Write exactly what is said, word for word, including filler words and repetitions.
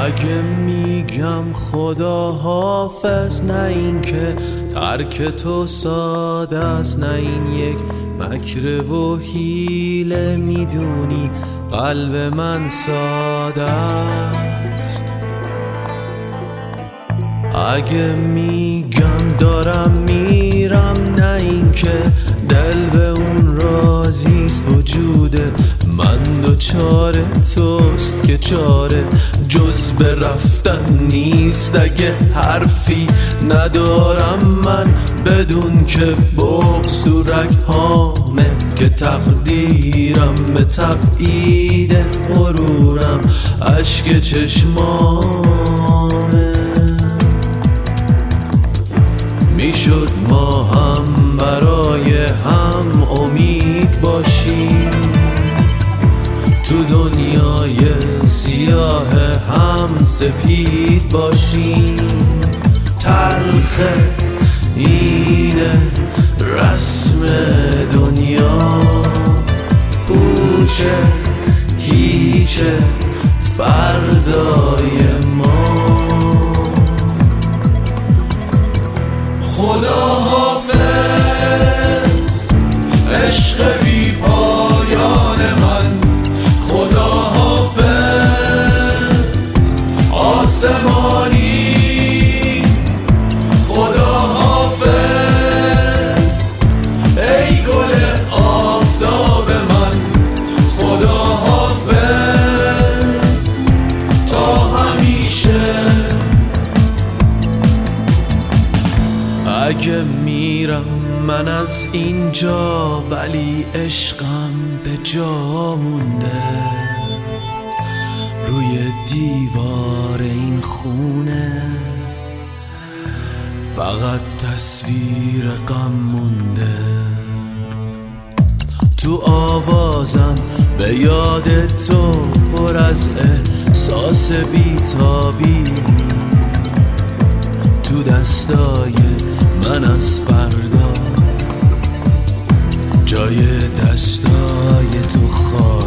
اگه میگم خدا حافظ، نه این که ترک تو ساده است، نه این یک مکر و حیله، میدونی قلب من ساده است. اگه میگم دارم میرم، نه این که دل به اون راضیست، وجود من دوچار توست که چاره جز به رفتن نیست. اگه حرفی ندارم من بدون که بغض تو رگ‌هامه، که تقدیرم به تبعید غرورم اشک چشمامه. میشد ما هم برای هم امید باشیم، تو دنیای سیاه هم سپید باشیم. تلخه اینه رسم دنیا، پوچه هیچه فردای ما. خدا حافظ عشق بی پایان من، خدا حافظ آسمانی، خدا حافظ ای گل آفتاب من، خدا حافظ تا همیشه. اگه میرم من از اینجا، ولی عشقم به جا مونده، روی دیوار این خونه فقط تصویر غم مونده. تو آوازم به یاد تو پر از احساس بیتابی، تو دستای من از فردا جای دستای تو خواهد.